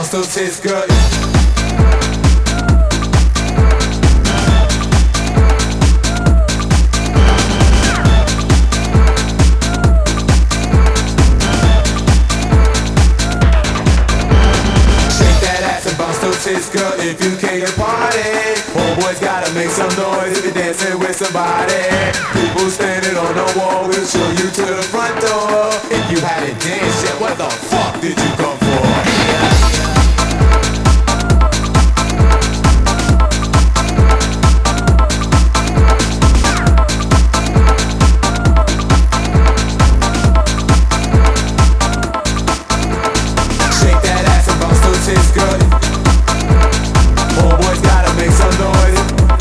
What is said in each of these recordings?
bounce those tits, girl. Girl, if you came to party, homeboys gotta make some noise if you're dancing with somebody. People standing on the wall will show you to the front door. If you hadn't danced yet, what the fuck did you come for? Shake that ass and bounce those tits, girl. Homeboys gotta make some noise.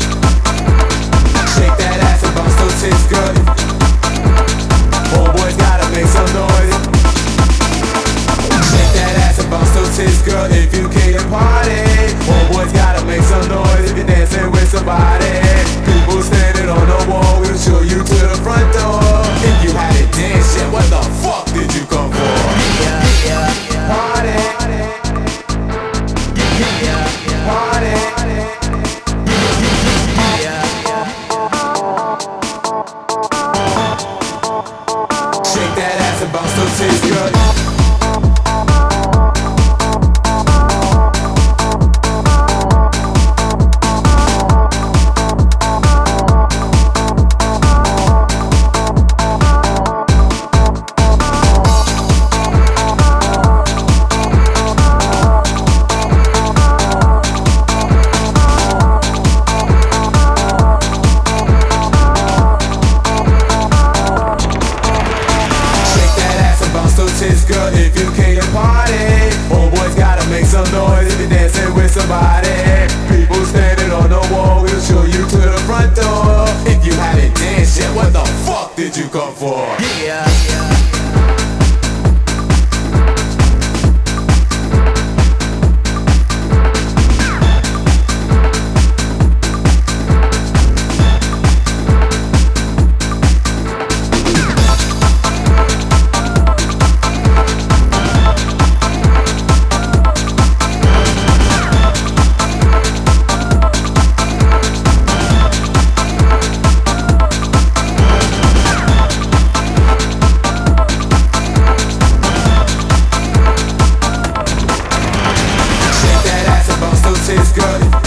Shake that ass and bounce those tits, girl. Homeboys gotta make some noise. Shake that ass and bounce those tits, girl. If you came to party, homeboys gotta make some noise if you're dancing with somebody. People standing on the wall will show you to the front door. If you hadn't danced yet, what the fuck did you come for? Party. Party. Shake that ass and bounce those tits, girl. Girl, if you came to party, homeboys gotta make some noise if you're dancing with somebody. People standing on the wall will show you to the front door. If you hadn't danced yet, what the fuck did you come for? Yeah. Girl.